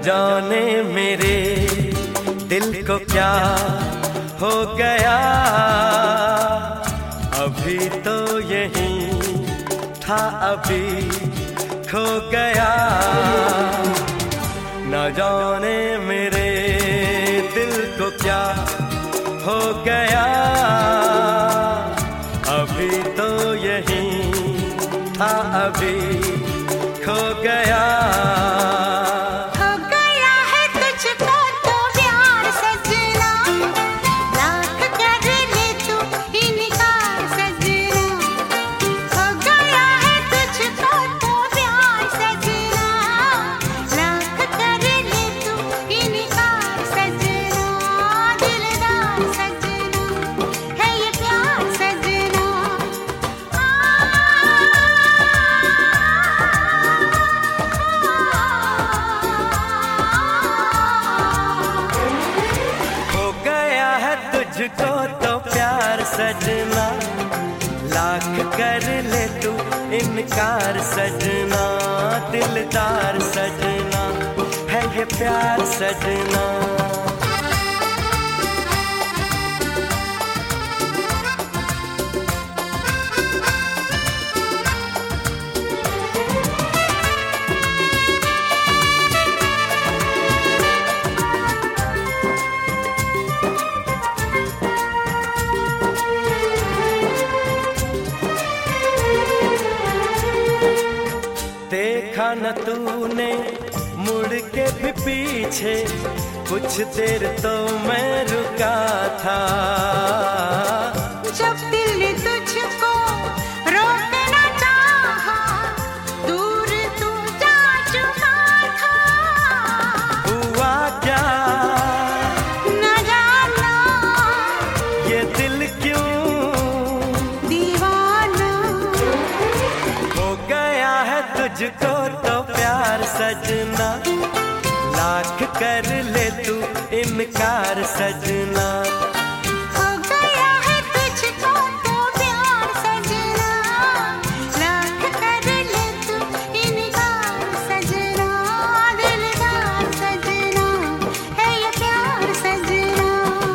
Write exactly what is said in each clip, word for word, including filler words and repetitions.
जाने मेरे दिल को क्या हो गया, अभी तो यहीं था अभी खो गया। न जाने मेरे दिल को क्या हो गया, अभी तो यहीं था अभी खो गया। तुझको तो प्यार सजना, लाख कर ले तू इनकार सजना, दिलदार सजना है ये प्यार सजना। देखा न तूने मुड़ के भी पीछे, कुछ देर तो मैं रुका था। जब दिल ने तुझको रोकना चाहा, दूर तू जा चुका था। हुआ क्या न जाना, ये दिल क्यों दीवाना हो गया है तुझको तो प्यार सजना, लाख कर ले तू इनकार सजना। हो गया है तुझको तो प्यार सजना, लाख कर ले तू इनकार सजना, दिलदार सजना है ये प्यार सजना।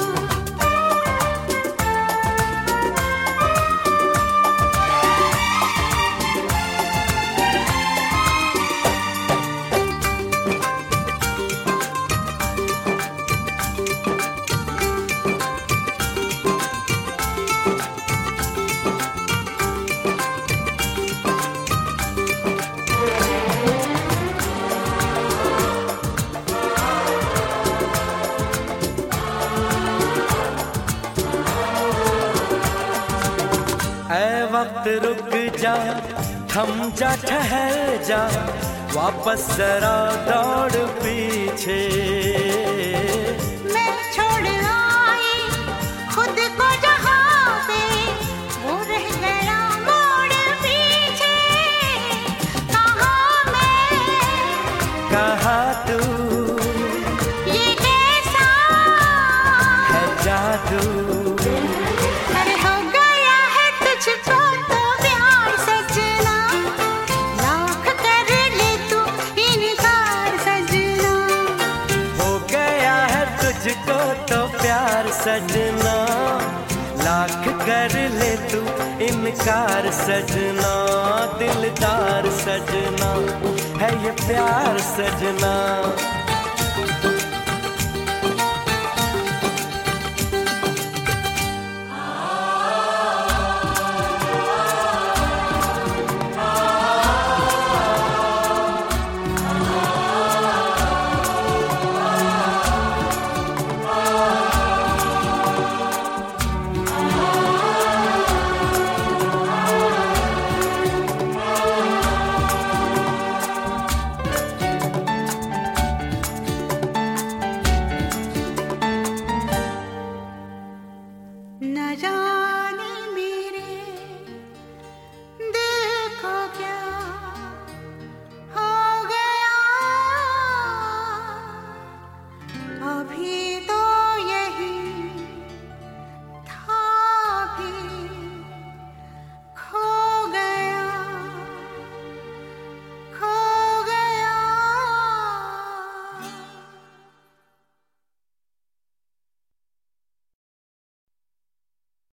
ऐ वक्त रुक जा, थम जा, ठहर जा, वापस जरा दौड़ पीछे। मैं छोड़ आई खुद को जहाँ पे, वो रह गया मोड़ पीछे। कहाँ मैं कहाँ तू, ये कैसा है जादू। अरे हो गया है तुझको तो प्यार सजना, लाख कर ले तू इनकार सजना। हो गया है तुझको तो प्यार सजना, लाख कर ले तू इनकार सजना, दिलदार सजना है ये प्यार सजना।